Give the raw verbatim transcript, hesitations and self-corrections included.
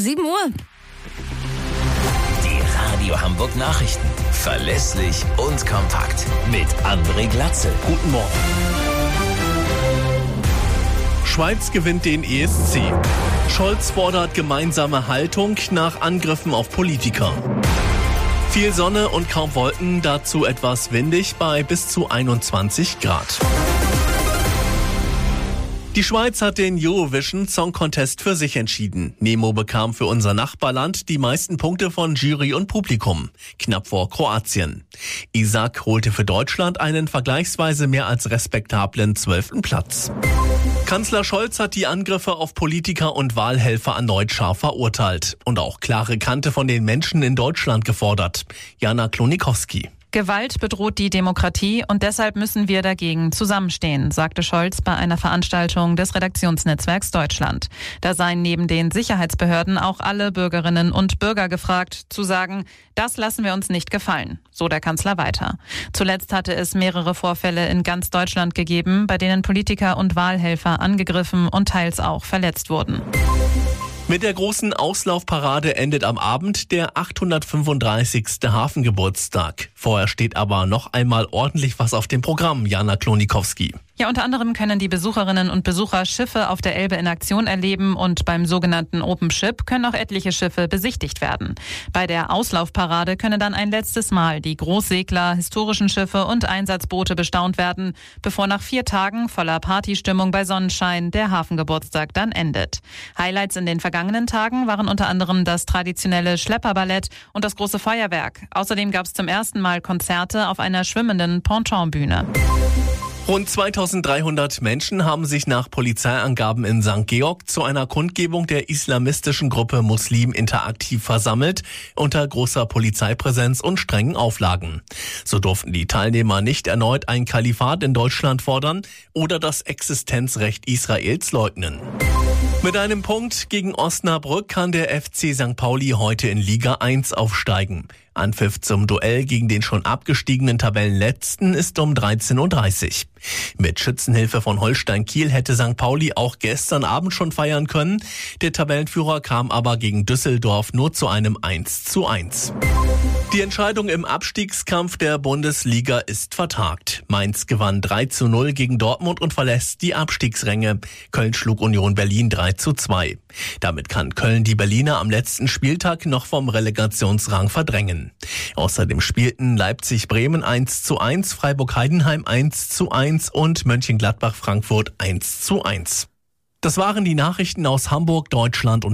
sieben Uhr. Die Radio Hamburg Nachrichten. Verlässlich und kompakt. Mit André Glatzel. Guten Morgen. Schweiz gewinnt den E S C. Scholz fordert gemeinsame Haltung nach Angriffen auf Politiker. Viel Sonne und kaum Wolken, dazu etwas windig bei bis zu einundzwanzig Grad. Die Schweiz hat den Eurovision Song Contest für sich entschieden. Nemo bekam für unser Nachbarland die meisten Punkte von Jury und Publikum, knapp vor Kroatien. Isaac holte für Deutschland einen vergleichsweise mehr als respektablen zwölften Platz. Kanzler Scholz hat die Angriffe auf Politiker und Wahlhelfer erneut scharf verurteilt und auch klare Kante von den Menschen in Deutschland gefordert. Jana Klonikowski. Gewalt bedroht die Demokratie und deshalb müssen wir dagegen zusammenstehen, sagte Scholz bei einer Veranstaltung des Redaktionsnetzwerks Deutschland. Da seien neben den Sicherheitsbehörden auch alle Bürgerinnen und Bürger gefragt, zu sagen, das lassen wir uns nicht gefallen, so der Kanzler weiter. Zuletzt hatte es mehrere Vorfälle in ganz Deutschland gegeben, bei denen Politiker und Wahlhelfer angegriffen und teils auch verletzt wurden. Mit der großen Auslaufparade endet am Abend der achthundertfünfunddreißigste Hafengeburtstag. Vorher steht aber noch einmal ordentlich was auf dem Programm, Jana Klonikowski. Ja, unter anderem können die Besucherinnen und Besucher Schiffe auf der Elbe in Aktion erleben und beim sogenannten Open Ship können auch etliche Schiffe besichtigt werden. Bei der Auslaufparade können dann ein letztes Mal die Großsegler, historischen Schiffe und Einsatzboote bestaunt werden, bevor nach vier Tagen voller Partystimmung bei Sonnenschein der Hafengeburtstag dann endet. Highlights in den vergangenen Tagen waren unter anderem das traditionelle Schlepperballett und das große Feuerwerk. Außerdem gab es zum ersten Mal Konzerte auf einer schwimmenden Pontonbühne. Rund zweitausenddreihundert Menschen haben sich nach Polizeiangaben in Sankt Georg zu einer Kundgebung der islamistischen Gruppe Muslim Interaktiv versammelt, unter großer Polizeipräsenz und strengen Auflagen. So durften die Teilnehmer nicht erneut ein Kalifat in Deutschland fordern oder das Existenzrecht Israels leugnen. Mit einem Punkt gegen Osnabrück kann der F C Sankt Pauli heute in Liga eins aufsteigen. Anpfiff zum Duell gegen den schon abgestiegenen Tabellenletzten ist um dreizehn Uhr dreißig. Mit Schützenhilfe von Holstein Kiel hätte Sankt Pauli auch gestern Abend schon feiern können. Der Tabellenführer kam aber gegen Düsseldorf nur zu einem eins zu eins. Die Entscheidung im Abstiegskampf der Bundesliga ist vertagt. Mainz gewann drei zu null gegen Dortmund und verlässt die Abstiegsränge. Köln schlug Union Berlin drei zu zwei. Damit kann Köln die Berliner am letzten Spieltag noch vom Relegationsrang verdrängen. Außerdem spielten Leipzig-Bremen eins zu eins, Freiburg-Heidenheim eins zu eins und Mönchengladbach-Frankfurt eins zu eins. Das waren die Nachrichten aus Hamburg, Deutschland und